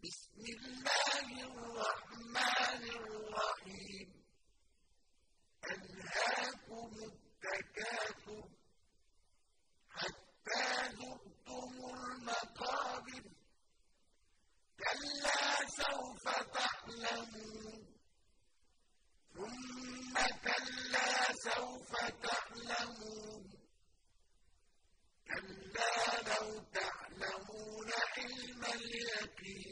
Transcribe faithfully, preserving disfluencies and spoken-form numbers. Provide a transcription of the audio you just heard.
بسم الله الرحمن الرحيم ألهاكم التكاثر حتى زرتم المقابر كلا سوف تعلمون ثم كلا سوف تعلمون كلا لو تعلمون علم اليقين